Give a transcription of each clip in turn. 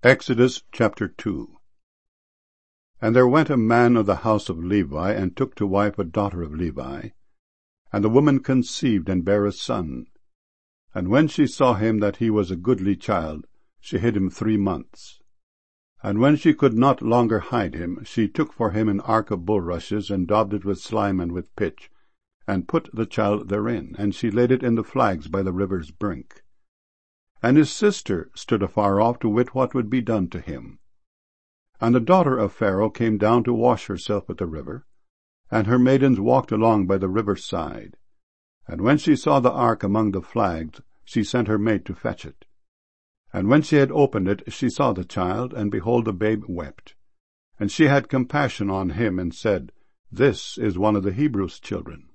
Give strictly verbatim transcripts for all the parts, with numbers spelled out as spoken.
Exodus chapter two. And there went a man of the house of Levi, and took to wife a daughter of Levi. And the woman conceived, and bare a son. And when she saw him that he was a goodly child, she hid him three months. And when she could not longer hide him, she took for him an ark of bulrushes, and daubed it with slime and with pitch, and put the child therein, and she laid it in the flags by the river's brink. And his sister stood afar off to wit what would be done to him. And the daughter of Pharaoh came down to wash herself at the river, and her maidens walked along by the river's side. And when she saw the ark among the flags, she sent her maid to fetch it. And when she had opened it, she saw the child, and behold, the babe wept. And she had compassion on him, and said, This is one of the Hebrews' children.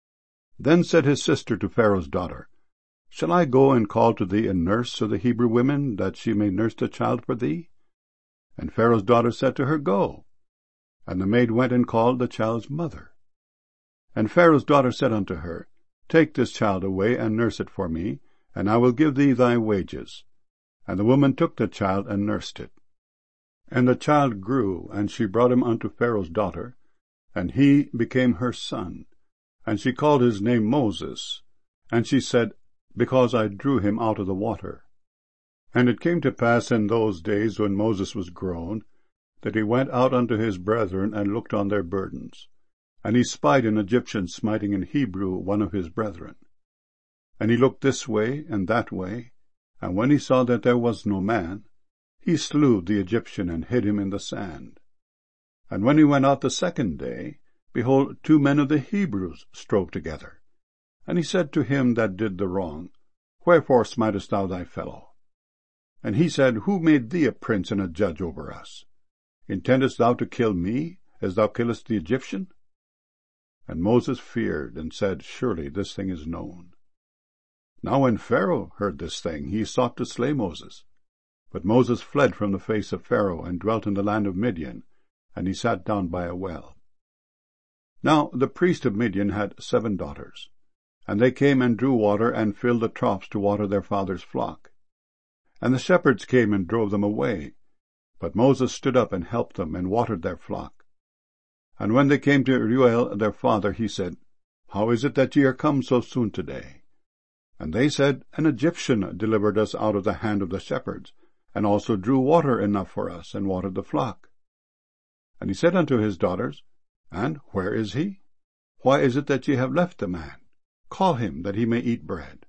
Then said his sister to Pharaoh's daughter, Shall I go and call to thee a nurse of the Hebrew women, that she may nurse the child for thee? And Pharaoh's daughter said to her, Go. And the maid went and called the child's mother. And Pharaoh's daughter said unto her, Take this child away, and nurse it for me, and I will give thee thy wages. And the woman took the child, and nursed it. And the child grew, and she brought him unto Pharaoh's daughter, and he became her son. And she called his name Moses. And she said, Because I drew him out of the water. And it came to pass in those days, when Moses was grown, that he went out unto his brethren, and looked on their burdens. And he spied an Egyptian smiting an Hebrew, one of his brethren. And he looked this way and that way, and when he saw that there was no man, he slew the Egyptian, and hid him in the sand. And when he went out the second day, behold, two men of the Hebrews strove together. And he said to him that did the wrong, Wherefore smitest thou thy fellow? And he said, Who made thee a prince and a judge over us? Intendest thou to kill me, as thou killest the Egyptian? And Moses feared, and said, Surely this thing is known. Now when Pharaoh heard this thing, he sought to slay Moses. But Moses fled from the face of Pharaoh, and dwelt in the land of Midian, and he sat down by a well. Now the priest of Midian had seven daughters. And they came and drew water, and filled the troughs to water their father's flock. And the shepherds came and drove them away. But Moses stood up and helped them, and watered their flock. And when they came to Reuel their father, he said, How is it that ye are come so soon today? And they said, An Egyptian delivered us out of the hand of the shepherds, and also drew water enough for us, and watered the flock. And he said unto his daughters, And where is he? Why is it that ye have left the man? Call him, that he may eat bread.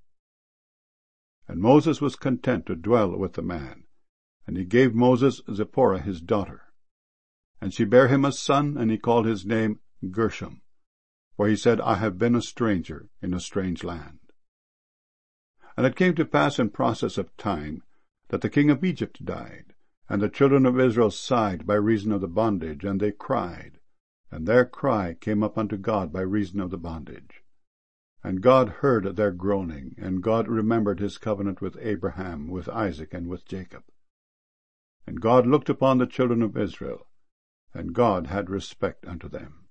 And Moses was content to dwell with the man. And he gave Moses Zipporah his daughter. And she bare him a son, and he called his name Gershom. For he said, I have been a stranger in a strange land. And it came to pass in process of time, that the king of Egypt died. And the children of Israel sighed by reason of the bondage, and they cried. And their cry came up unto God by reason of the bondage. And God heard their groaning, and God remembered his covenant with Abraham, with Isaac, and with Jacob. And God looked upon the children of Israel, and God had respect unto them.